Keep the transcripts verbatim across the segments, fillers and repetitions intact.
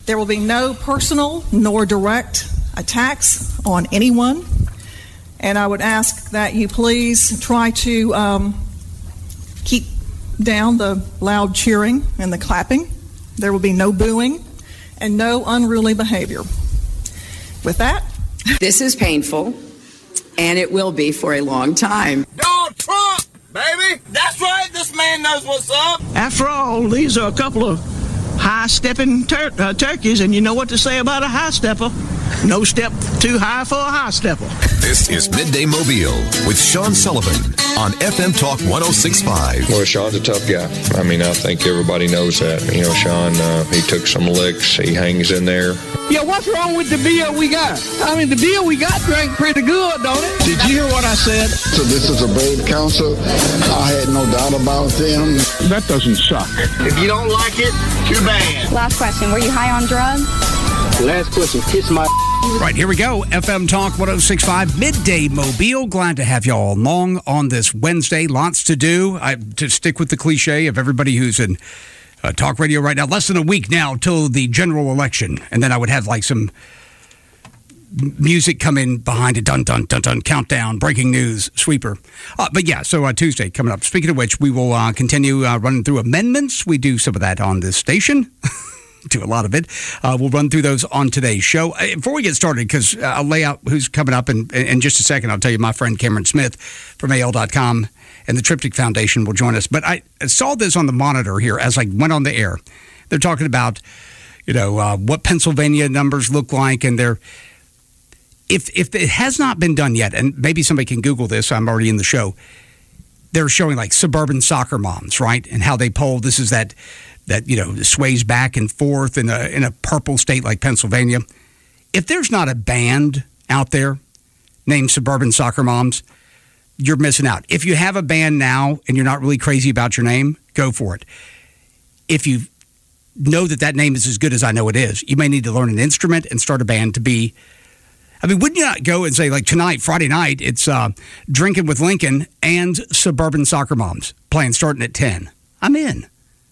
There will be no personal nor direct attacks on anyone. And I would ask that you please try to um, keep down the loud cheering and the clapping. There will be no booing and no unruly behavior. With that, this is painful, and it will be for a long time. Donald Trump, baby! That's right, this man knows what's up. After all, these are a couple of high-stepping tur- uh, turkeys, and you know what to say about a high-stepper. No step too high for a high-stepper. This is Midday Mobile with Sean Sullivan on F M Talk one oh six point five. Well, Sean's a tough guy. I mean, I think everybody knows that. You know, Sean, uh, he took some licks. He hangs in there. Yeah, what's wrong with the beer we got? I mean, the beer we got drank pretty good, don't it? Did you hear what I said? So this is a brave council. I had no doubt about them. That doesn't suck. If you don't like it, too bad. Last question. Were you high on drugs? Last question. Kiss my... Right, here we go. F M Talk one oh six point five, Midday Mobile. Glad to have you all along on this Wednesday. Lots to do. I to stick with the cliche of everybody who's in uh, talk radio right now. Less than a week now till the general election. And then I would have like some music come in behind it. Dun, dun, dun, dun. Countdown, breaking news, sweeper. Uh, but yeah, so uh, Tuesday coming up. Speaking of which, we will uh, continue uh, running through amendments. We do some of that on this station. Do a lot of it. Uh, we'll run through those on today's show. Uh, before we get started, because uh, I'll lay out who's coming up in, in just a second. I'll tell you my friend Cameron Smith from A L dot com and the Triptych Foundation will join us. But I saw this on the monitor here as I went on the air. They're talking about, you know, uh, what Pennsylvania numbers look like, and they're if if it has not been done yet, and maybe somebody can Google this. I'm already in the show. They're showing like suburban soccer moms, right, and how they poll. This is that. that, you know, sways back and forth in a in a purple state like Pennsylvania. If there's not a band out there named Suburban Soccer Moms, you're missing out. If you have a band now and you're not really crazy about your name, go for it. If you know that that name is as good as I know it is, you may need to learn an instrument and start a band to be, I mean, wouldn't you not go and say, like, tonight, Friday night, it's uh, Drinking with Lincoln and Suburban Soccer Moms playing starting at ten. I'm in.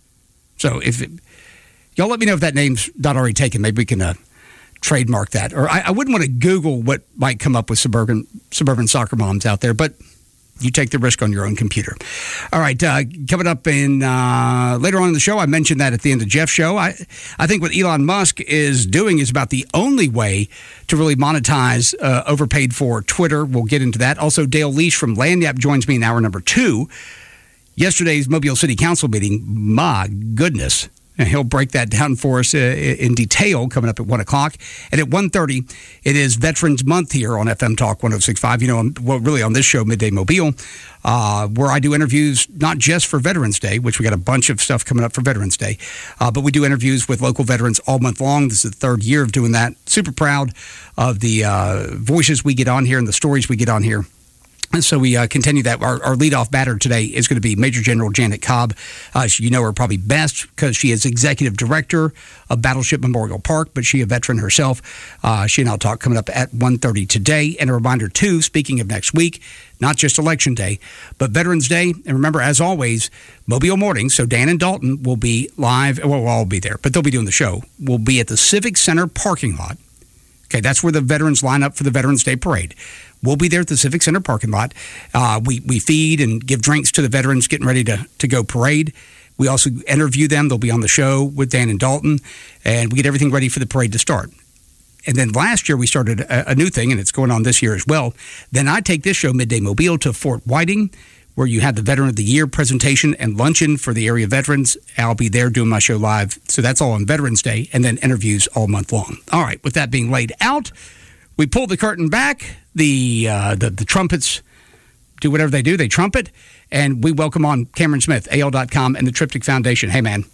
So if it, y'all let me know if that name's not already taken, maybe we can uh, trademark that. Or I, I wouldn't want to Google what might come up with suburban suburban soccer moms out there, but you take the risk on your own computer. All right, uh, coming up in uh, later on in the show, I mentioned that at the end of Jeff's show. I I think what Elon Musk is doing is about the only way to really monetize uh, overpaid for Twitter. We'll get into that. Also, Dale Leash from Lagniappe joins me in hour number two. Yesterday's Mobile City Council meeting, my goodness. And he'll break that down for us uh, in detail coming up at one o'clock. And at one thirty, it is Veterans Month here on F M Talk one oh six point five. You know, I'm, well, really on this show, Midday Mobile, uh, where I do interviews not just for Veterans Day, which we got a bunch of stuff coming up for Veterans Day, uh, but we do interviews with local veterans all month long. This is the third year of doing that. Super proud of the uh, voices we get on here and the stories we get on here. And so we uh, continue that. Our, our leadoff batter today is going to be Major General Janet Cobb. Uh, you know her probably best because she is Executive Director of Battleship Memorial Park, but she a veteran herself. Uh, she and I'll talk coming up at one thirty today. And a reminder, too, speaking of next week, not just Election Day, but Veterans Day. And remember, as always, Mobile Mornings, so Dan and Dalton will be live. Well, we'll all be there, but they'll be doing the show. We'll be at the Civic Center parking lot. Okay, that's where the veterans line up for the Veterans Day Parade. We'll be there at the Civic Center parking lot. Uh, we we feed and give drinks to the veterans getting ready to, to go parade. We also interview them. They'll be on the show with Dan and Dalton, and we get everything ready for the parade to start. And then last year we started a, a new thing, and it's going on this year as well. Then I take this show, Midday Mobile, to Fort Whiting, where you have the Veteran of the Year presentation and luncheon for the area veterans. I'll be there doing my show live. So that's all on Veterans Day, and then interviews all month long. All right, with that being laid out, we pull the curtain back. The, uh, the the trumpets do whatever they do. They trumpet. And we welcome on Cameron Smith, A L dot com, and the Triptych Foundation. Hey, man.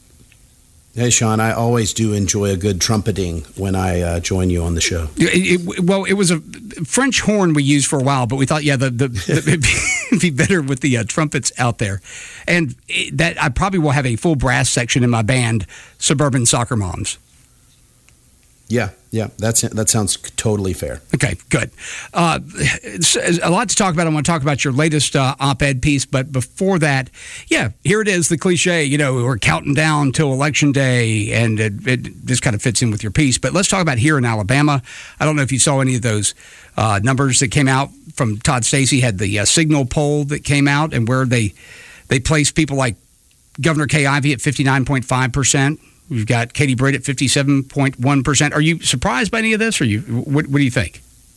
Hey, Sean, I always do enjoy a good trumpeting when I uh, join you on the show. It, it, well, it was a French horn we used for a while, but we thought, yeah, the, the, the it'd, be, it'd be better with the uh, trumpets out there. And it, that I probably will have a full brass section in my band, Suburban Soccer Moms. Yeah, yeah, that's that sounds totally fair. Okay, good. Uh, it's, it's a lot to talk about. I want to talk about your latest uh, op-ed piece, but before that, yeah, here it is, the cliche. You know, we're counting down till Election Day, and it, it this kind of fits in with your piece. But let's talk about here in Alabama. I don't know if you saw any of those uh, numbers that came out from Todd Stacey. Had the uh, Signal poll that came out, and where they they placed people like Governor Kay Ivey at fifty-nine point five percent. We've got Katie Britt at fifty-seven point one percent. Are you surprised by any of this, or you? What, what do you think?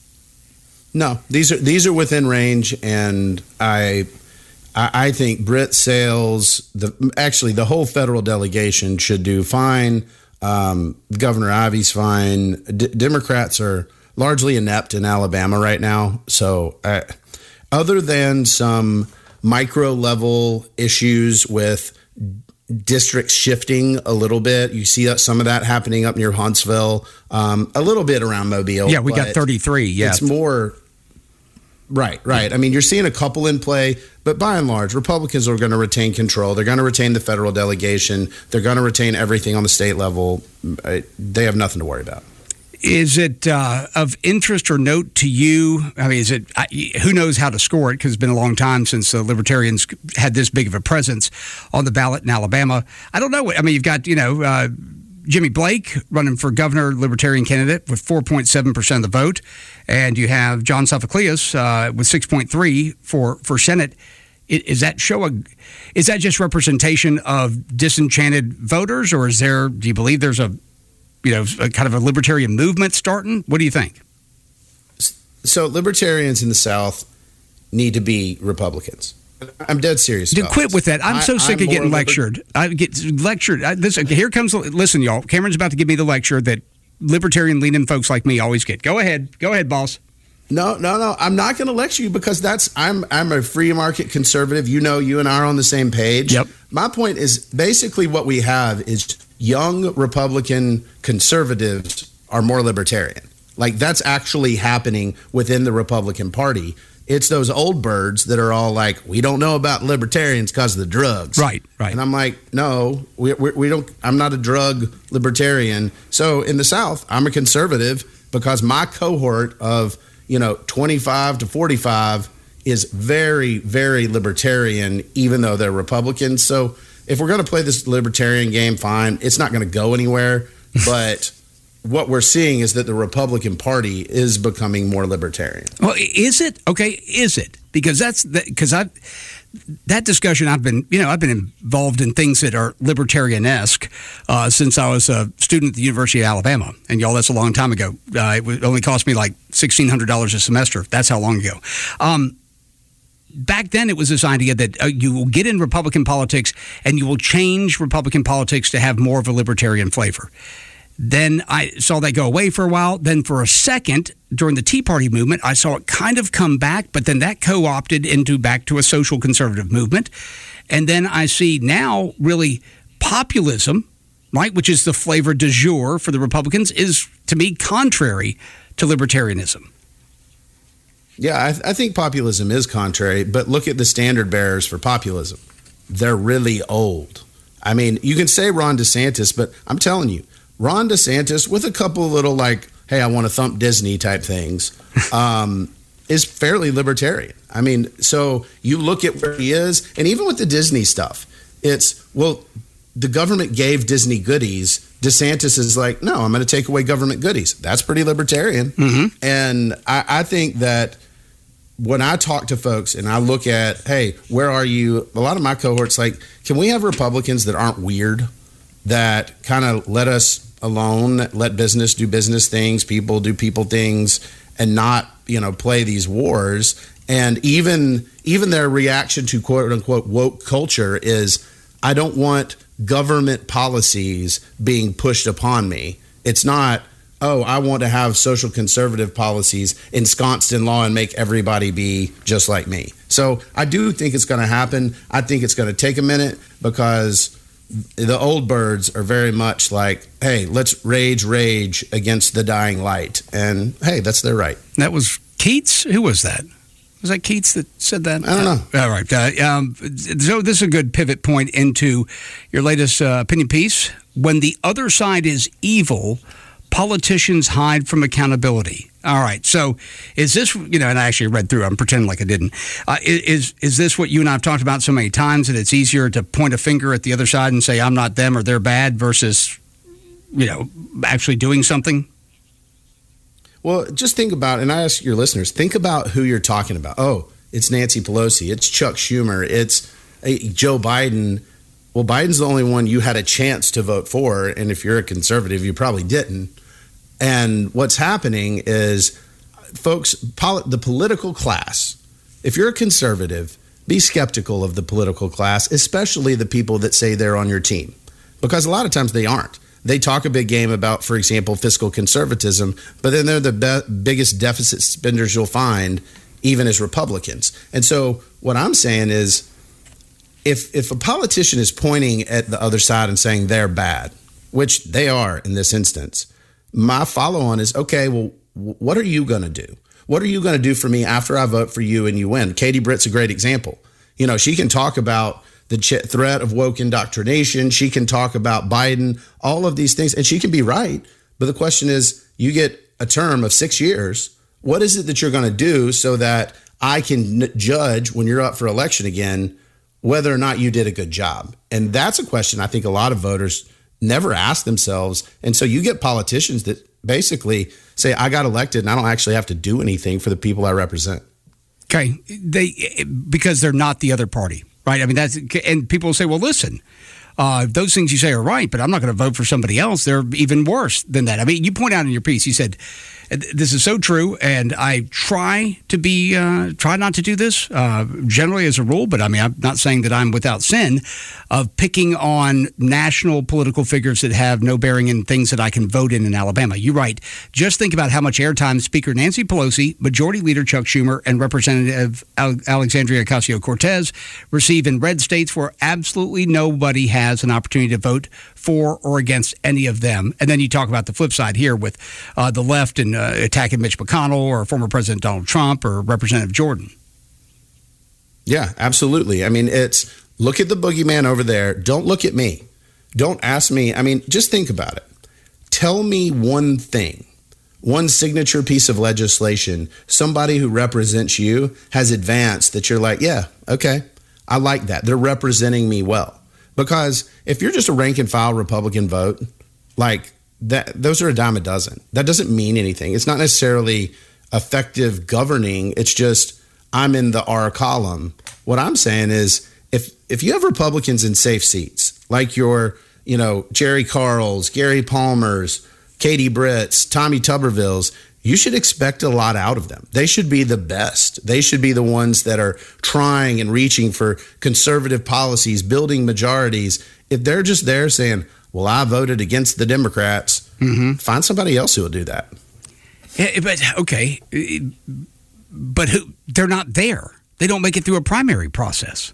No, these are these are within range, and I I, I think Britt Sales, the actually the whole federal delegation should do fine. Um, Governor Ivey's fine. D- Democrats are largely inept in Alabama right now, so uh, other than some micro level issues with districts shifting a little bit. You see some of that happening up near Huntsville, um, a little bit around Mobile. Yeah, we got thirty-three. Yeah, it's more right, right. I mean, you're seeing a couple in play, but by and large, Republicans are going to retain control. They're going to retain the federal delegation. They're going to retain everything on the state level. They have nothing to worry about. Is it uh, of interest or note to you? I mean, is it? I, who knows how to score it? Because it's been a long time since the Libertarians had this big of a presence on the ballot in Alabama. I don't know. I mean, you've got you know uh, Jimmy Blake running for governor, Libertarian candidate with four point seven percent of the vote, and you have John Sophocleous uh, with six point three for for Senate. Is that show a? Is that just representation of disenchanted voters, or is there? Do you believe there's a you know, a kind of a libertarian movement starting? What do you think? So libertarians in the South need to be Republicans. I'm dead serious. Dude, quit with that. I'm so I, sick I'm of getting lectured. Liber- I get lectured. I, this, here comes, listen, y'all. Cameron's about to give me the lecture that libertarian-leaning folks like me always get. Go ahead. Go ahead, boss. No, no, no. I'm not going to lecture you because that's I'm I'm a free market conservative. You know, you and I are on the same page. Yep. My point is basically what we have is young Republican conservatives are more libertarian. Like that's actually happening within the Republican Party. It's those old birds that are all like, we don't know about libertarians because of the drugs. Right, right. And I'm like, no, we, we, we don't. I'm not a drug libertarian. So in the South, I'm a conservative because my cohort of you know, twenty-five to forty-five is very, very libertarian, even though they're Republicans. So if we're going to play this libertarian game, fine. It's not going to go anywhere. But what we're seeing is that the Republican Party is becoming more libertarian. Well, is it? Okay, is it? Because that's because I that discussion I've been, you know, I've been involved in things that are libertarian-esque uh, since I was a student at the University of Alabama. And y'all, that's a long time ago. Uh, it would only cost me like sixteen hundred dollars a semester. That's how long ago. Um, back then, it was this idea that uh, you will get in Republican politics and you will change Republican politics to have more of a libertarian flavor. Then I saw that go away for a while. Then for a second, during the Tea Party movement, I saw it kind of come back, but then that co-opted into back to a social conservative movement. And then I see now really populism, right, which is the flavor du jour for the Republicans, is, to me, contrary to libertarianism. Yeah, I, th- I think populism is contrary, but look at the standard bearers for populism. They're really old. I mean, you can say Ron DeSantis, but I'm telling you, Ron DeSantis, with a couple of little like, hey, I want to thump Disney type things, um, is fairly libertarian. I mean, so you look at where he is, and even with the Disney stuff, it's, well, the government gave Disney goodies. DeSantis is like, no, I'm going to take away government goodies. That's pretty libertarian. Mm-hmm. And I, I think that when I talk to folks and I look at, hey, where are you? A lot of my cohorts, like, can we have Republicans that aren't weird, that kind of let us alone, let business do business things, people do people things, and not, you know, play these wars. And even even their reaction to quote unquote woke culture is, I don't want government policies being pushed upon me. It's not, oh, I want to have social conservative policies ensconced in law and make everybody be just like me. So I do think it's going to happen. I think it's going to take a minute because the old birds are very much like, hey, let's rage, rage against the dying light. And, hey, that's their right. That was Keats? Who was that? Was that Keats that said that? I don't know. All right. Uh, um, so this is a good pivot point into your latest uh, opinion piece. When the other side is evil, politicians hide from accountability. All right. So is this, you know, and I actually read through, I'm pretending like I didn't. Uh, is is this what you and I have talked about so many times, that it's easier to point a finger at the other side and say, I'm not them or they're bad, versus, you know, actually doing something? Well, just think about, and I ask your listeners, think about who you're talking about. Oh, it's Nancy Pelosi. It's Chuck Schumer. It's uh, Joe Biden. Well, Biden's the only one you had a chance to vote for. And if you're a conservative, you probably didn't. And what's happening is, folks, poli- the political class, if you're a conservative, be skeptical of the political class, especially the people that say they're on your team, because a lot of times they aren't. They talk a big game about, for example, fiscal conservatism, but then they're the be- biggest deficit spenders you'll find, even as Republicans. And so what I'm saying is, if if a politician is pointing at the other side and saying they're bad, which they are in this instance, my follow-on is, okay, well, what are you going to do? What are you going to do for me after I vote for you and you win? Katie Britt's a great example. You know, she can talk about the ch- threat of woke indoctrination. She can talk about Biden, all of these things, and she can be right. But the question is, you get a term of six years. What is it that you're going to do so that I can n- judge when you're up for election again whether or not you did a good job? And that's a question I think a lot of voters never ask themselves. And so you get politicians that basically say, I got elected and I don't actually have to do anything for the people I represent. Okay. They, because they're not the other party. Right. I mean, that's, and people will say, well, listen, uh, those things you say are right, but I'm not going to vote for somebody else. They're even worse than that. I mean, you point out in your piece, you said, this is so true, and I try to be, uh, try not to do this uh, generally as a rule, but I mean, I'm not saying that I'm without sin of picking on national political figures that have no bearing in things that I can vote in in Alabama. You write, just think about how much airtime Speaker Nancy Pelosi, Majority Leader Chuck Schumer, and Representative Alexandria Ocasio-Cortez receive in red states where absolutely nobody has an opportunity to vote for or against any of them. And then you talk about the flip side here with uh, the left and uh, attacking Mitch McConnell or former President Donald Trump or Representative Jordan. Yeah, absolutely. I mean, it's look at the boogeyman over there. Don't look at me. Don't ask me. I mean, just think about it. Tell me one thing, one signature piece of legislation somebody who represents you has advanced that you're like, yeah, okay, I like that. They're representing me well. Because if you're just a rank and file Republican vote, like that, those are a dime a dozen. That doesn't mean anything. It's not necessarily effective governing. It's just I'm in the R column. What I'm saying is if if you have Republicans in safe seats, like your, you know, Jerry Carls, Gary Palmers, Katie Britt's, Tommy Tuberville's, you should expect a lot out of them. They should be the best. They should be the ones that are trying and reaching for conservative policies, building majorities. If they're just there saying, well, I voted against the Democrats, mm-hmm. find somebody else who will do that. Yeah, but okay, but who, they're not there. They don't make it through a primary process.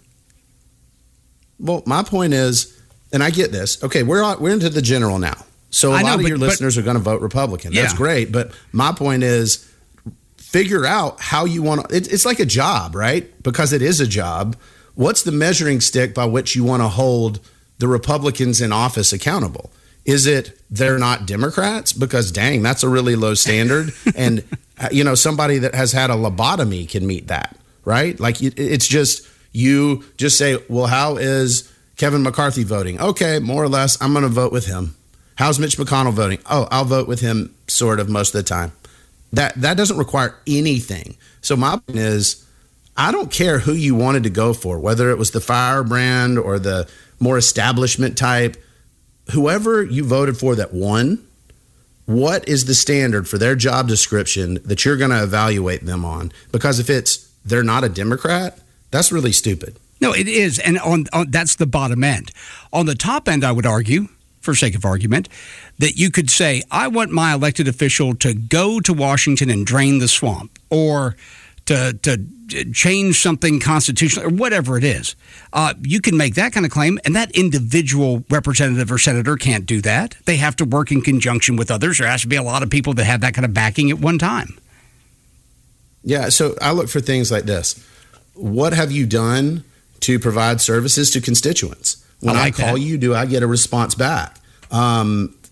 Well, my point is, and I get this. Okay, we're on, we're into the general now. So a I lot know, of but, your but, listeners are going to vote Republican. That's yeah. great. But my point is, figure out how you want to. It, it's like a job, right? Because it is a job. What's the measuring stick by which you want to hold the Republicans in office accountable? Is it they're not Democrats? Because dang, that's a really low standard. And you know, somebody that has had a lobotomy can meet that, right? Like it, it's just you just say, well, how is Kevin McCarthy voting? Okay, more or less, I'm going to vote with him. How's Mitch McConnell voting? Oh, I'll vote with him sort of most of the time. That that doesn't require anything. So my point is, I don't care who you wanted to go for, whether it was the firebrand or the more establishment type, whoever you voted for that won, what is the standard for their job description that you're going to evaluate them on? Because if it's they're not a Democrat, that's really stupid. No, it is. And on, on that's the bottom end. On the top end, I would argue, for sake of argument, that you could say, I want my elected official to go to Washington and drain the swamp or to to change something constitutional or whatever it is. Uh, you can make that kind of claim, and that individual representative or senator can't do that. They have to work in conjunction with others. There has to be a lot of people that have that kind of backing at one time. Yeah, so I look for things like this. What have you done to provide services to constituents? When I, like I call that. you, do I get a response back? Um,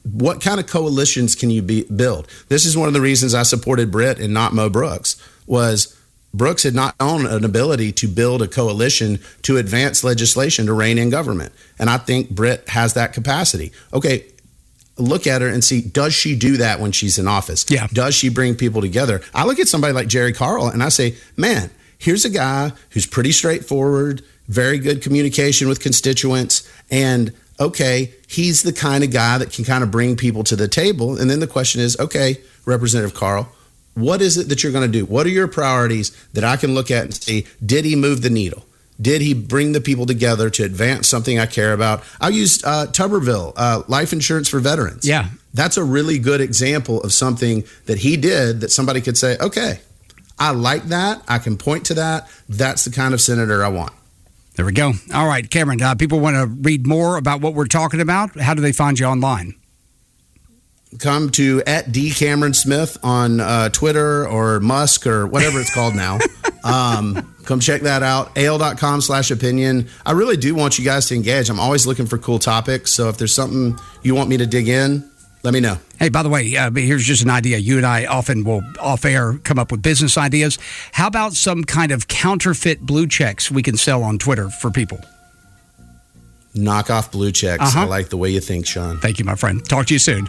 what kind of coalitions can you be, build? This is one of the reasons I supported Britt and not Mo Brooks, was Brooks had not shown an ability to build a coalition to advance legislation to rein in government. And I think Britt has that capacity. Okay, look at her and see, does she do that when she's in office? Yeah. Does she bring people together? I look at somebody like Jerry Carl and I say, man, here's a guy who's pretty straightforward, very good communication with constituents, and okay, he's the kind of guy that can kind of bring people to the table. And then the question is, okay, Representative Carl, what is it that you're going to do? What are your priorities that I can look at and see, did he move the needle? Did he bring the people together to advance something I care about? I used uh, Tuberville, uh, life insurance for veterans. Yeah. That's a really good example of something that he did that somebody could say, okay, I like that. I can point to that. That's the kind of senator I want. There we go. All right, Cameron, uh, people want to read more about what we're talking about. How do they find you online? Come to at D Cameron Smith on uh, Twitter or Musk or whatever it's called now. Um, come check that out. A L dot com slash opinion. I really do want you guys to engage. I'm always looking for cool topics. So if there's something you want me to dig in, let me know. Hey, by the way, uh, here's just an idea. You and I often will off air come up with business ideas. How about some kind of counterfeit blue checks we can sell on Twitter for people? Knock off blue checks. Uh-huh. I like the way you think, Sean. Thank you, my friend. Talk to you soon.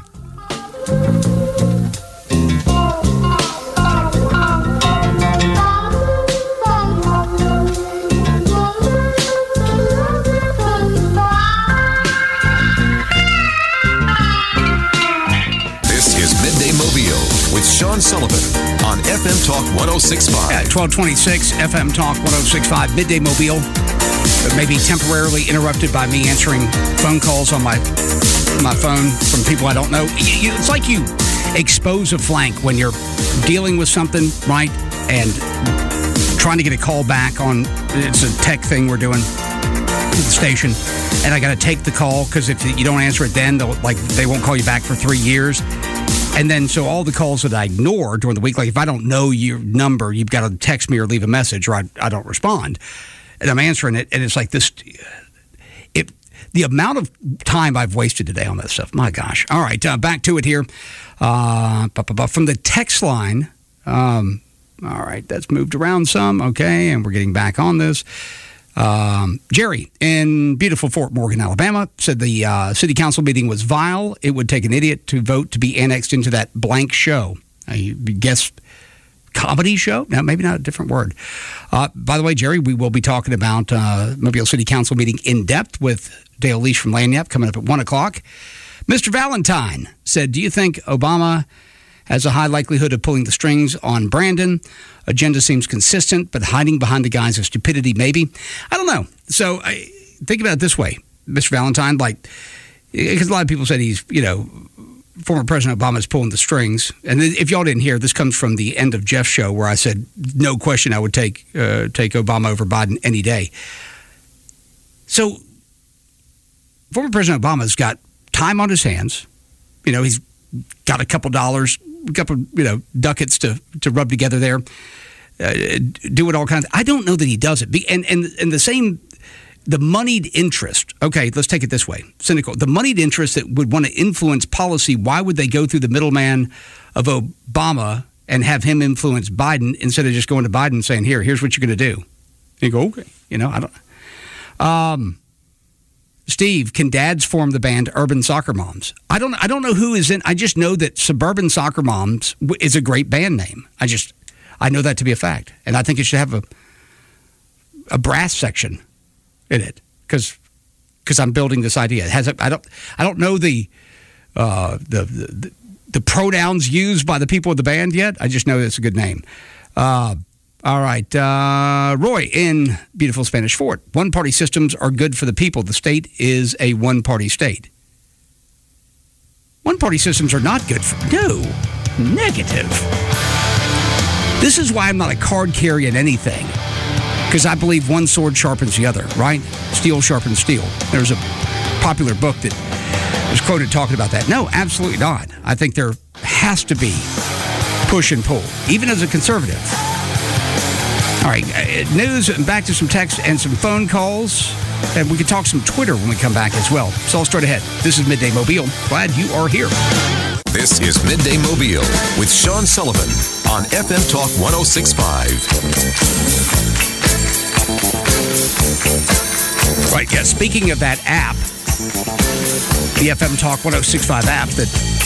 This is Midday Mobile with Sean Sullivan on F M Talk one oh six point five. At twelve twenty-six, F M Talk one oh six point five, Midday Mobile. But maybe temporarily interrupted by me answering phone calls on my my phone from people I don't know. You, you, it's like you expose a flank when you're dealing with something, right? And trying to get a call back on, it's a tech thing we're doing at the station. And I got to take the call because if you don't answer it then, they'll, like, they won't call you back for three years. And then so all the calls that I ignore during the week, like if I don't know your number, you've got to text me or leave a message or I, I don't respond. And I'm answering it, and it's like this. It, the amount of time I've wasted today on this stuff, my gosh. All right, uh, back to it here. Uh, from the text line, um, all right, that's moved around some, okay, and we're getting back on this. Um, Jerry in beautiful Fort Morgan, Alabama, said the uh, city council meeting was vile. It would take an idiot to vote to be annexed into that blank show. I guess comedy show? No, maybe not a different word. Uh, by the way, Jerry, we will be talking about uh, Mobile City Council meeting in depth with Dale Leash from Lagniappe coming up at one o'clock. Mister Valentine said, do you think Obama has a high likelihood of pulling the strings on Brandon? Agenda seems consistent, but hiding behind the guise of stupidity, maybe. I don't know. So I, think about it this way, Mister Valentine, like, because a lot of people said he's, you know, former President Obama is pulling the strings. And if y'all didn't hear, this comes from the end of Jeff's show where I said, no question I would take uh, take Obama over Biden any day. So former President Obama's got time on his hands. You know, he's got a couple dollars, a couple, you know, ducats to, to rub together there, uh, do it all kinds of, I don't know that he does it. And, and, and the same... The moneyed interest, okay, let's take it this way, cynical. The moneyed interest that would want to influence policy, why would they go through the middleman of Obama and have him influence Biden instead of just going to Biden and saying, here, here's what you're going to do? And you go, okay, you know, I don't. Um, Steve, can dads form the band Urban Soccer Moms? I don't I don't know who is in, I just know that Suburban Soccer Moms is a great band name. I just, I know that to be a fact. And I think it should have a a brass section in it, because because I'm building this idea. It has I don't I don't know the, uh, the the the pronouns used by the people of the band yet. I just know it's a good name. Uh, all right, uh, Roy in beautiful Spanish Fort. One-party systems are good for the people. The state is a one-party state. One-party systems are not good for no negative. This is why I'm not a card carrier in anything. Because I believe one sword sharpens the other, right? Steel sharpens steel. There's a popular book that was quoted talking about that. No, absolutely not. I think there has to be push and pull, even as a conservative. All right, news, back to some text and some phone calls. And we can talk some Twitter when we come back as well. So I'll start ahead. This is Midday Mobile. Glad you are here. This is Midday Mobile with Sean Sullivan on F M Talk one oh six point five. Right, yeah. Speaking of that app, the F M Talk one oh six point five app that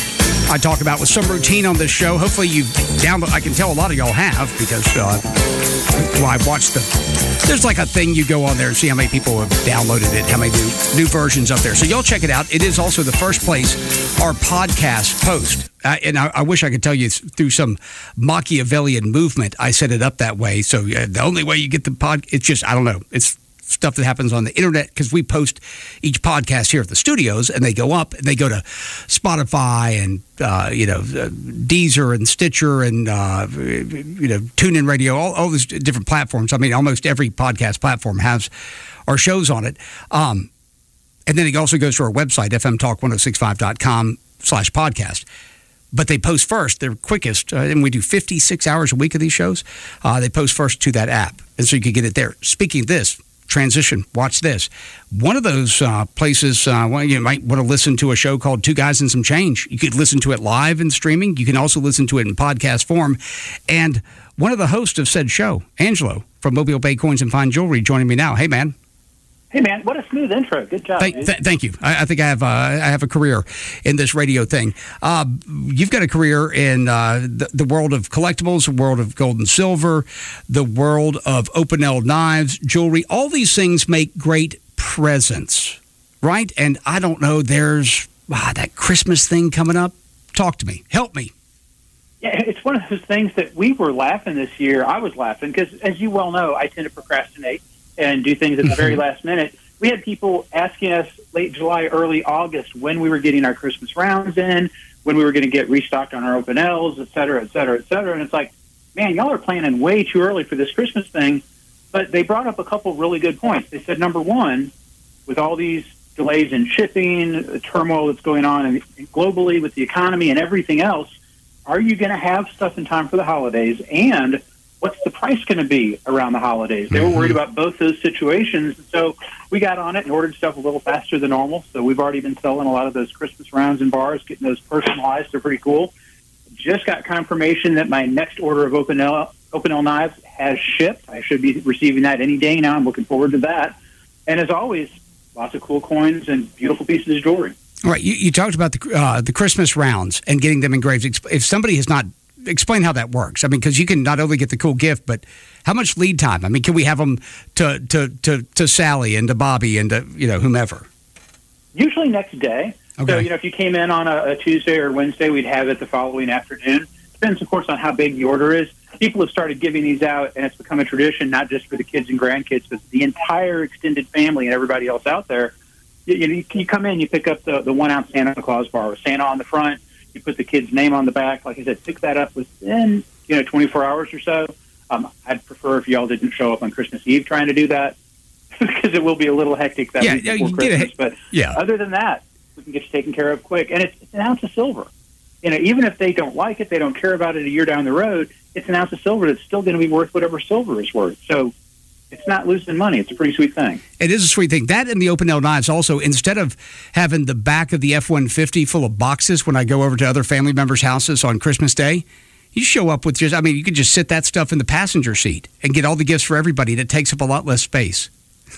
I talk about with some routine on this show. Hopefully you download. I can tell a lot of y'all have because uh, well, I've watched the. There's like a thing you go on there and see how many people have downloaded it, how many new, new versions up there. So y'all check it out. It is also the first place our podcast post. Uh, and I, I wish I could tell you through some Machiavellian movement, I set it up that way. So uh, the only way you get the pod, it's just, I don't know. It's stuff that happens on the internet because we post each podcast here at the studios and they go up and they go to Spotify and, uh, you know, uh, Deezer and Stitcher and, uh, you know, TuneIn Radio, all, all these different platforms. I mean, almost every podcast platform has our shows on it. Um, and then it also goes to our website, f m talk ten sixty-five dot com slash podcast. But they post first, they're quickest, uh, and we do fifty-six hours a week of these shows. Uh, they post first to that app, and so you can get it there. Speaking of this, transition, watch this. One of those uh, places, uh, well, you might want to listen to a show called Two Guys and Some Change. You could listen to it live and streaming. You can also listen to it in podcast form. And one of the hosts of said show, Angelo from Mobile Bay Coins and Fine Jewelry, joining me now. Hey, man. Hey, man, what a smooth intro. Good job. Thank, th- thank you. I, I think I have uh, I have a career in this radio thing. Uh, you've got a career in uh, the, the world of collectibles, the world of gold and silver, the world of Opinel knives, jewelry. All these things make great presents, right? And I don't know, there's ah, that Christmas thing coming up. Talk to me. Help me. Yeah, it's one of those things that we were laughing this year. I was laughing because, as you well know, I tend to procrastinate and do things at the very last minute. We had people asking us late July, early August when we were getting our Christmas rounds in, when we were going to get restocked on our Opinels, et cetera, et cetera, et cetera. And it's like, man, y'all are planning way too early for this Christmas thing. But they brought up a couple really good points. They said, number one, with all these delays in shipping, the turmoil that's going on in, globally with the economy and everything else, are you going to have stuff in time for the holidays? And what's the price going to be around the holidays? They were worried about both those situations. So we got on it and ordered stuff a little faster than normal. So we've already been selling a lot of those Christmas rounds in bars, getting those personalized. They're pretty cool. Just got confirmation that my next order of Opinel, Opinel knives has shipped. I should be receiving that any day now. I'm looking forward to that. And as always, lots of cool coins and beautiful pieces of jewelry. All right. You, you talked about the, uh, the Christmas rounds and getting them engraved. If somebody has not explain how that works. I mean, because you can not only get the cool gift, but how much lead time? I mean, can we have them to to to, to Sally and to Bobby and to, you know, whomever? Usually next day. Okay. So, you know, if you came in on a, a Tuesday or Wednesday, we'd have it the following afternoon. Depends, of course, on how big the order is. People have started giving these out, and it's become a tradition, not just for the kids and grandkids, but the entire extended family and everybody else out there. You, you, know, you come in, you pick up the, the one-ounce Santa Claus bar with Santa on the front. You put the kid's name on the back. Like I said, pick that up within, you know, twenty-four hours or so. Um, I'd prefer if y'all didn't show up on Christmas Eve trying to do that because it will be a little hectic that yeah, week yeah, before Christmas. But yeah. other than that, we can get you taken care of quick. And it's, it's an ounce of silver. You know, even if they don't like it, they don't care about it a year down the road, it's an ounce of silver that's still going to be worth whatever silver is worth. So it's not losing money. It's a pretty sweet thing. It is a sweet thing. That and the Opinel knives also, instead of having the back of the F one fifty full of boxes when I go over to other family members' houses on Christmas Day, you show up with just, I mean, you could just sit that stuff in the passenger seat and get all the gifts for everybody. And it takes up a lot less space.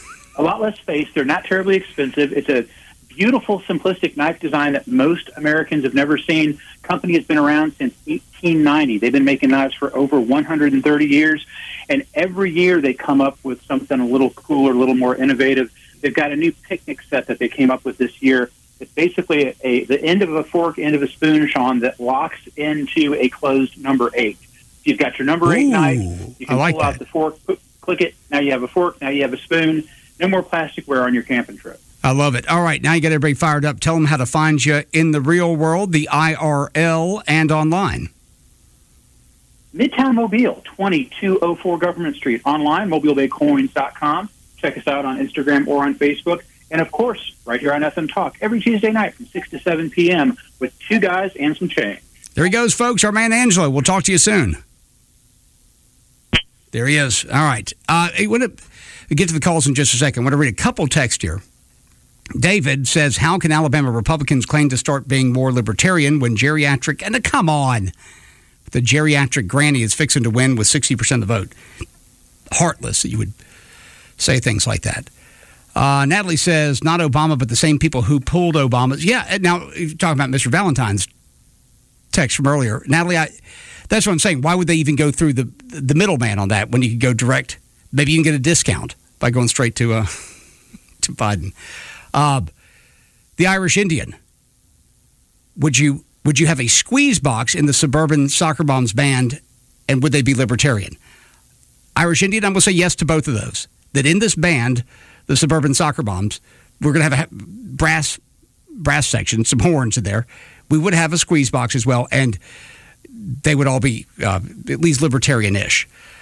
A lot less space. They're not terribly expensive. It's a beautiful, simplistic knife design that most Americans have never seen. Company has been around since eighteen ninety. They've been making knives for over one hundred thirty years, and every year they come up with something a little cooler, a little more innovative. They've got a new picnic set that they came up with this year. It's basically a, the end of a fork, end of a spoon, Sean, that locks into a closed number eight. You've got your number eight Ooh, knife. You can I like pull out that. the fork, put, click it. Now you have a fork. Now you have a spoon. No more plasticware on your camping trip. I love it. All right, now you got everybody fired up. Tell them how to find you in the real world, the I R L, and online. Midtown Mobile, twenty-two oh four Government Street. Online, mobile bay coins dot com. Check us out on Instagram or on Facebook. And, of course, right here on F M Talk, every Tuesday night from six to seven p.m. with Two Guys and Some Change. There he goes, folks. Our man Angelo. We'll talk to you soon. There he is. All right. Uh, hey, what a, We'll get to the calls in just a second. I want to read a couple texts here. David says, how can Alabama Republicans claim to start being more libertarian when geriatric, and uh, come on, the geriatric granny is fixing to win with sixty percent of the vote. Heartless that you would say things like that. Uh, Natalie says, not Obama, but the same people who pulled Obama's. Yeah, now, you're talking about Mister Valentine's text from earlier. Natalie, I, that's what I'm saying. Why would they even go through the the middleman on that when you could go direct? Maybe you can get a discount by going straight to uh, to Biden. Uh, the Irish Indian. Would you would you have a squeeze box in the Suburban Soccer Bombs band, and would they be libertarian? Irish Indian, I'm going to say yes to both of those. That in this band, the Suburban Soccer Bombs, we're going to have a brass brass section, some horns in there. We would have a squeeze box as well, and they would all be uh, at least libertarian-ish.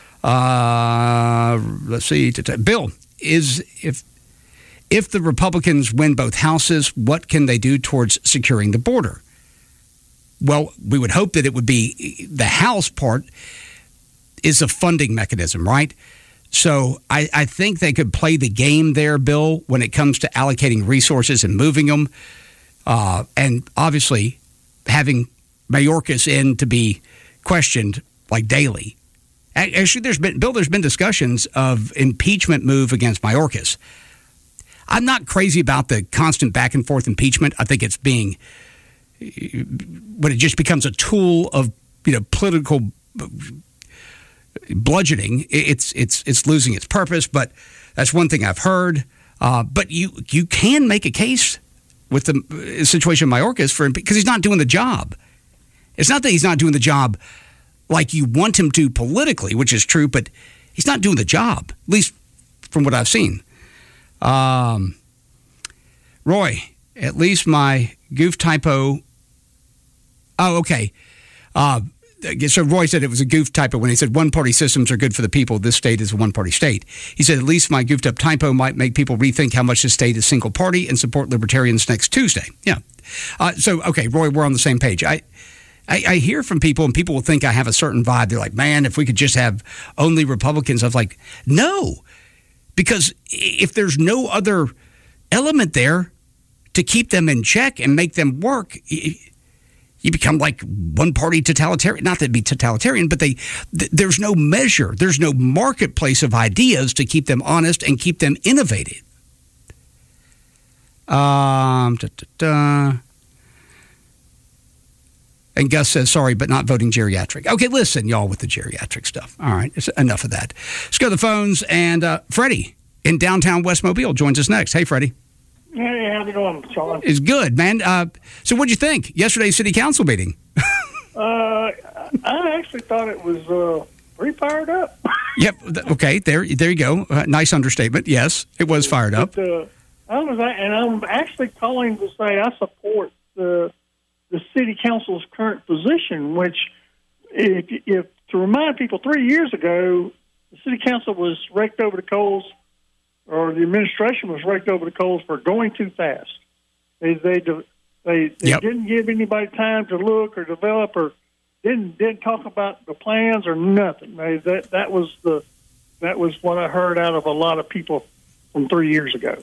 Uh, let's see. Bill, is if if the Republicans win both houses, what can they do towards securing the border? Well, we would hope that it would be the House part is a funding mechanism, right? So I, I think they could play the game there, Bill, when it comes to allocating resources and moving them. Uh, and obviously having Mayorkas in to be questioned like daily. Actually, there's been, Bill, there's been discussions of impeachment move against Mayorkas. I'm not crazy about the constant back and forth impeachment. I think it's being, when it just becomes a tool of, you know, political bludgeoning, it's it's it's losing its purpose. But that's one thing I've heard. Uh, but you you can make a case with the situation of Mayorkas for because he's not doing the job. It's not that he's not doing the job like you want him to politically, which is true, but he's not doing the job, at least from what I've seen. Um, Roy, at least my goof typo. Oh, okay. Uh, so Roy said it was a goof typo when he said one-party systems are good for the people. This state is a one-party state. He said at least my goofed up typo might make people rethink how much the state is single party and support libertarians next Tuesday. Yeah. Uh, so, okay, Roy, we're on the same page. I, I, I hear from people, and people will think I have a certain vibe. They're like, man, if we could just have only Republicans. I was like, no, because if there's no other element there to keep them in check and make them work, you become like one-party totalitarian. Not that it'd be totalitarian, but they th- there's no measure. There's no marketplace of ideas to keep them honest and keep them innovative. Um, da, da, da. And Gus says, sorry, but not voting geriatric. Okay, listen, y'all, with the geriatric stuff. All right, it's enough of that. Let's go to the phones. And uh, Freddie in downtown West Mobile joins us next. Hey, Freddie. Hey, how's it going, Sean? It's good, man. Uh, so what'd you think? Yesterday's city council meeting. uh, I actually thought it was uh, pretty fired up. Yep. Okay, there there you go. Uh, nice understatement. Yes, it was fired up. But, uh, I was, and I'm actually calling to say I support the the city council's current position, which, if, if to remind people, three years ago, the city council was raked over the coals, or the administration was raked over the coals for going too fast. They they they, they yep. didn't give anybody time to look or develop, or didn't didn't talk about the plans or nothing. They, that that was the that was what I heard out of a lot of people from three years ago.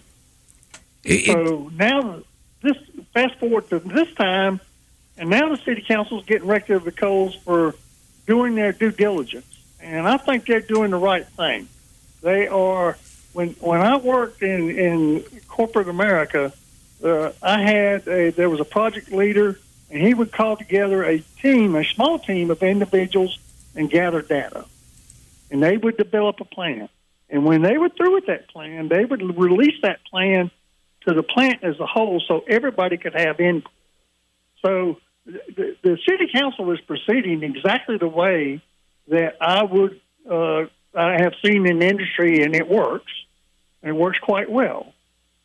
It, so now, this fast forward to this time, and now the city council is getting raked over the coals for doing their due diligence, and I think they're doing the right thing. They are. When when I worked in, in corporate America, uh, I had a, there was a project leader, and he would call together a team, a small team of individuals, and gather data, and they would develop a plan. And when they were through with that plan, they would release that plan to the plant as a whole, so everybody could have input. So the, the city council is proceeding exactly the way that I would uh, I have seen in the industry, and it works. And it works quite well.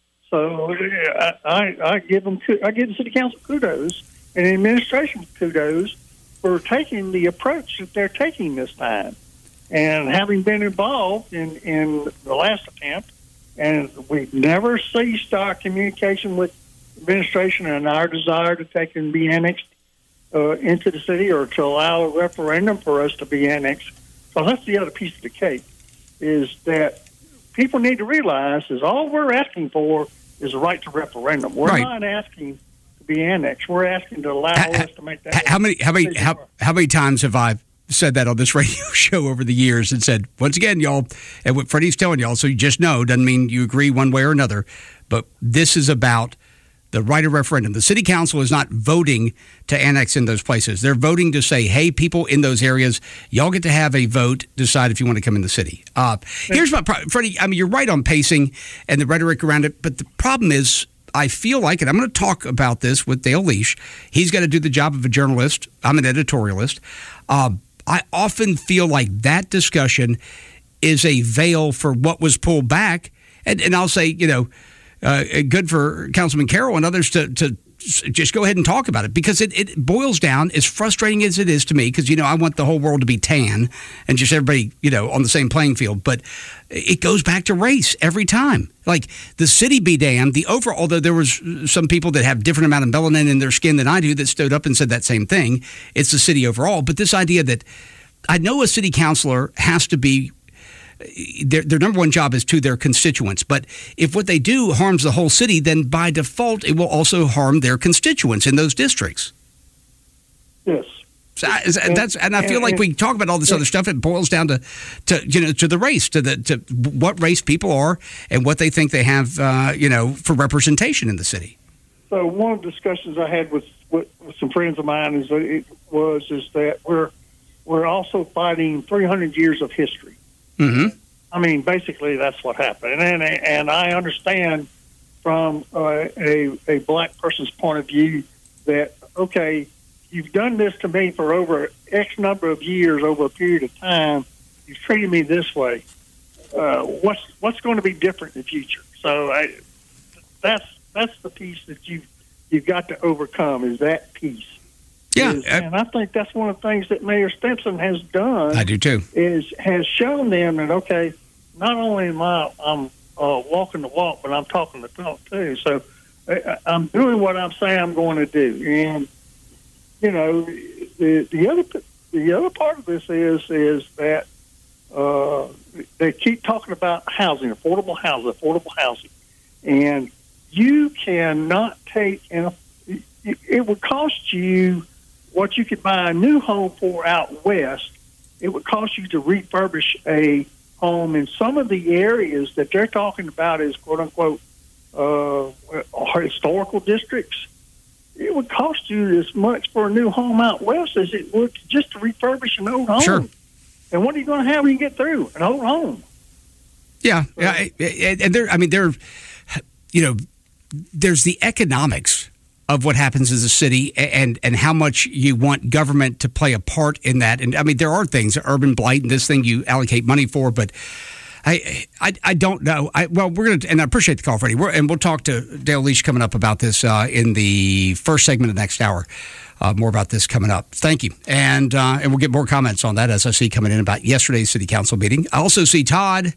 So I, I, I give them, I give the city council kudos and the administration kudos for taking the approach that they're taking this time. And having been involved in, in the last attempt, and we've never ceased our communication with the administration and our desire to take and be annexed uh, into the city, or to allow a referendum for us to be annexed. So that's the other piece of the cake, is that people need to realize is all we're asking for is a right to referendum. We're Right. not asking to be annexed. We're asking to allow us to make that. How many how many how, how many times have I said that on this radio show over the years and said, once again, y'all, and what Freddie's telling y'all, so you just know, doesn't mean you agree one way or another, but this is about the right of referendum. The city council is not voting to annex in those places. They're voting to say, hey, people in those areas, y'all get to have a vote, decide if you want to come in the city. Uh, here's my problem, Freddie, I mean, you're right on pacing and the rhetoric around it, but the problem is, I feel like, and I'm going to talk about this with Dale Leash, he's got to do the job of a journalist. I'm an editorialist. Uh, I often feel like that discussion is a veil for what was pulled back. And, and I'll say, you know, uh, good for Councilman Carroll and others to, to just go ahead and talk about it, because it, it boils down, as frustrating as it is to me, because, you know, I want the whole world to be tan and just everybody, you know, on the same playing field. But it goes back to race every time. Like, the city be damned, the overall, although there was some people that have different amount of melanin in their skin than I do that stood up and said that same thing. It's the city overall. But this idea that I know a city councilor has to be, Their, their number one job is to their constituents. But if what they do harms the whole city, then by default, it will also harm their constituents in those districts. Yes. So I, that's, and I feel like we talk about all this other stuff. It boils down to, to you know, to the race, to the to what race people are and what they think they have, uh, you know, for representation in the city. So one of the discussions I had with, with, with some friends of mine is that it was is that we're we're also fighting three hundred years of history. Mm-hmm. I mean, basically, that's what happened. And and I understand from uh, a, a black person's point of view that, okay, you've done this to me for over X number of years, over a period of time. You've treated me this way. Uh, what's what's going to be different in the future? So I, that's that's the piece that you've, you've got to overcome, is that piece. Yeah, is, and I think that's one of the things that Mayor Stimson has done. I do too. Is has shown them that, okay, not only am I I'm uh, walking the walk, but I'm talking the talk too. So I, I'm doing what I'm saying I'm going to do. And you know, the the other the other part of this is is that uh, they keep talking about housing, affordable housing, affordable housing, and you cannot take and it, it would cost you what you could buy a new home for out west. It would cost you to refurbish a home in some of the areas that they're talking about as quote unquote uh, historical districts. It would cost you as much for a new home out west as it would just to refurbish an old home. Sure. And what are you going to have when you get through an old home? Yeah, yeah, and there. I mean, there. You know, there's the economics of what happens as a city, and and how much you want government to play a part in that. And I mean, there are things, urban blight and this thing you allocate money for, but I I, I don't know. I, well, we're gonna, and I appreciate the call, Freddie. We're, and we'll talk to Dale Leash coming up about this uh, in the first segment of the next hour. Uh, more about this coming up. Thank you, and uh, and we'll get more comments on that as I see coming in about yesterday's city council meeting. I also see Todd.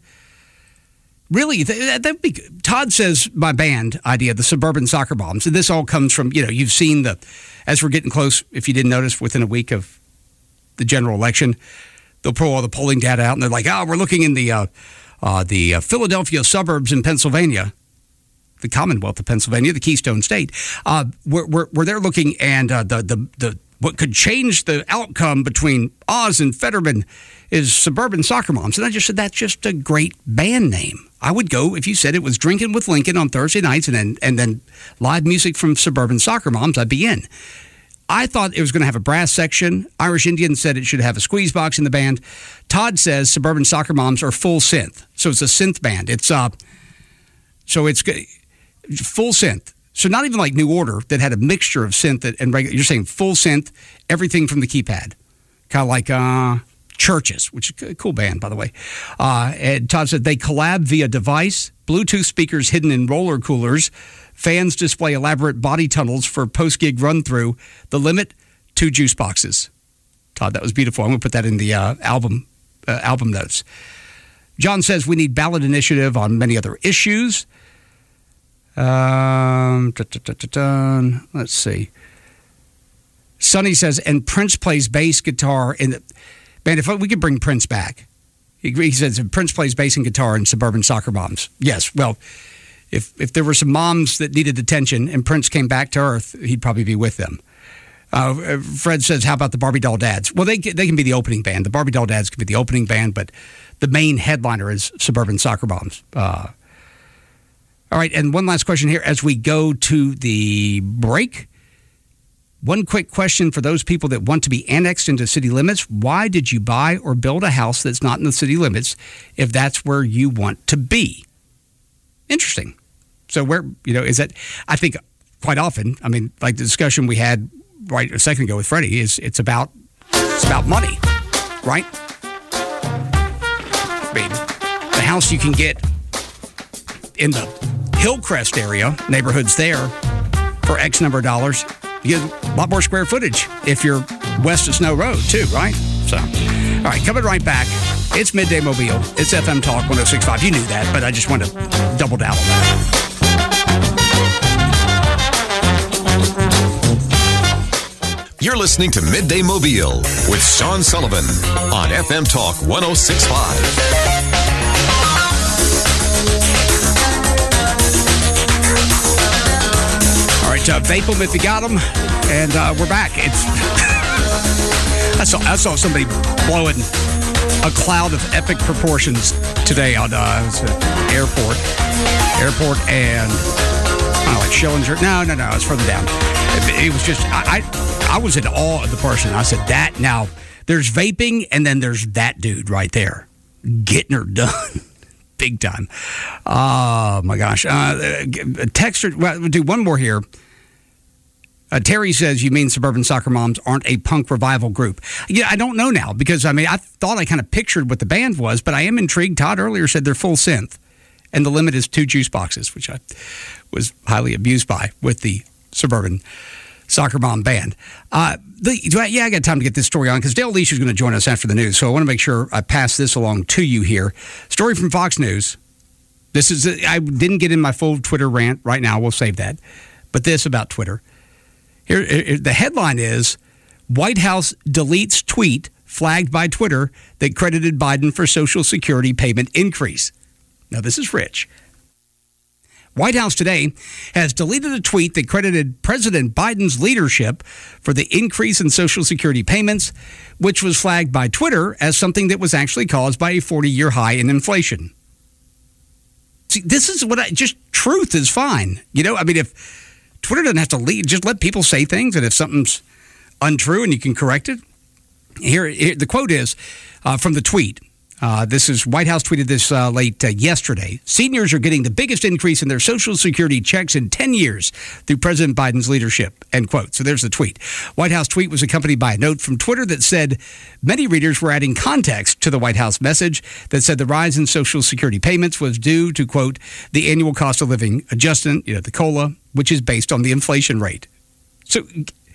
Really, that would be good. Todd says my band idea, the Suburban Soccer Moms, and this all comes from, you know, you've seen the, as we're getting close, if you didn't notice, within a week of the general election, they'll pull all the polling data out, and they're like, oh, we're looking in the uh, uh, the uh, Philadelphia suburbs in Pennsylvania, the Commonwealth of Pennsylvania, the Keystone State, uh, where, where, where they're looking, and uh, the, the, the what could change the outcome between Oz and Fetterman is Suburban Soccer Moms. And I just said, that's just a great band name. I would go if you said it was Drinking with Lincoln on Thursday nights and then and then live music from Suburban Soccer Moms, I'd be in. I thought it was going to have a brass section. Irish Indian said it should have a squeeze box in the band. Todd says Suburban Soccer Moms are full synth. So it's a synth band. It's uh, so it's full synth. So not even like New Order that had a mixture of synth and regular. You're saying full synth, everything from the keypad. Kind of like uh, Churches, which is a cool band, by the way. Uh, and Todd said they collab via device, Bluetooth speakers hidden in roller coolers. Fans display elaborate body tunnels for post-gig run-through. The limit, two juice boxes. Todd, that was beautiful. I'm going to put that in the uh, album uh, album notes. John says we need ballot initiative on many other issues. Um, da, da, da, da, da. Let's see. Sonny says, and Prince plays bass guitar in the... Man, if we could bring Prince back, He, he says Prince plays bass and guitar in Suburban Soccer Moms. Yes, well, if if there were some moms that needed attention and Prince came back to Earth, he'd probably be with them. Uh, Fred says, how about the Barbie Doll Dads? Well, they they can be the opening band. The Barbie Doll Dads can be the opening band, but the main headliner is Suburban Soccer Moms. Uh, all right, and one last question here as we go to the break. One quick question for those people that want to be annexed into city limits. Why did you buy or build a house that's not in the city limits if that's where you want to be? Interesting. So where, you know, is that, I think quite often, I mean, like the discussion we had right a second ago with Freddie, is it's about, it's about money, right? I mean, the house you can get in the Hillcrest area, neighborhoods there, for X number of dollars, you get a lot more square footage if you're west of Snow Road, too, right? So, all right, coming right back. It's Midday Mobile. It's F M Talk one oh six point five. You knew that, but I just want to double down on that. You're listening to Midday Mobile with Sean Sullivan on F M Talk one oh six point five. All right, uh, vape them if you got them, and uh, we're back. It's I saw I saw somebody blowing a cloud of epic proportions today on uh, it was an airport, airport, and I don't know, like Schillinger. No, no, no, it's further down. It, it was just I, I I was in awe of the person. I said that. Now there's vaping, and then there's that dude right there getting her done. Big time. Oh, my gosh. Uh, texter, well, we'll do one more here. Uh, Terry says, you mean Suburban Soccer Moms aren't a punk revival group? Yeah, I don't know now because, I mean, I thought I kind of pictured what the band was, but I am intrigued. Todd earlier said they're full synth, and the limit is two juice boxes, which I was highly abused by with the Suburban Soccer Mom band. Uh, the, yeah, I got time to get this story on because Dale Leash is going to join us after the news, so I want to make sure I pass this along to you here. Story from Fox News. This is I didn't get in my full Twitter rant right now. We'll save that. But this about Twitter. Here, here the headline is White House deletes tweet flagged by Twitter that credited Biden for Social Security payment increase. Now, this is rich. White House today has deleted a tweet that credited President Biden's leadership for the increase in Social Security payments, which was flagged by Twitter as something that was actually caused by a forty-year high in inflation. See, this is what I just truth is fine. You know, I mean, if Twitter doesn't have to lead, just let people say things, and if something's untrue and you can correct it. Here, here the quote is uh, from the tweet. Uh, this is White House tweeted this uh, late uh, yesterday. Seniors are getting the biggest increase in their Social Security checks in ten years through President Biden's leadership, end quote. So there's the tweet. White House tweet was accompanied by a note from Twitter that said many readers were adding context to the White House message that said the rise in Social Security payments was due to, quote, the annual cost of living adjustment, you know, the COLA, which is based on the inflation rate. So,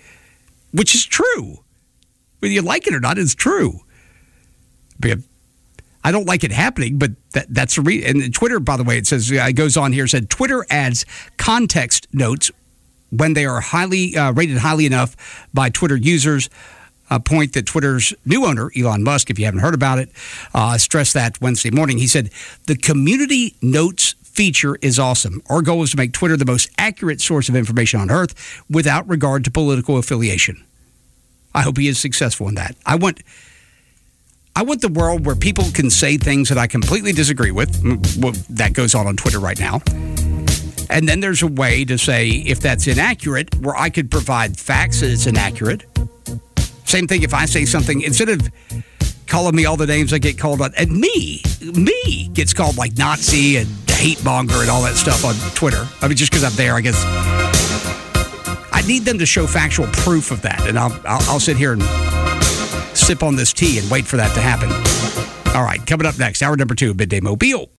which is true. Whether you like it or not, it's true. But I don't like it happening, but that, that's the reason. And Twitter, by the way, it says, it goes on here, said Twitter adds context notes when they are highly uh, rated highly enough by Twitter users. A point that Twitter's new owner, Elon Musk, if you haven't heard about it, uh, stressed that Wednesday morning. He said, the community notes feature is awesome. Our goal is to make Twitter the most accurate source of information on Earth without regard to political affiliation. I hope he is successful in that. I want... I want the world where people can say things that I completely disagree with. Well, that goes on on Twitter right now. And then there's a way to say if that's inaccurate, where I could provide facts that it's inaccurate. Same thing if I say something, instead of calling me all the names I get called on, and me, me gets called like Nazi and hate monger and all that stuff on Twitter. I mean, just because I'm there, I guess. I need them to show factual proof of that. And I'll, I'll, I'll sit here and sip on this tea and wait for that to happen. All right, coming up next, hour number two of Midday Mobile.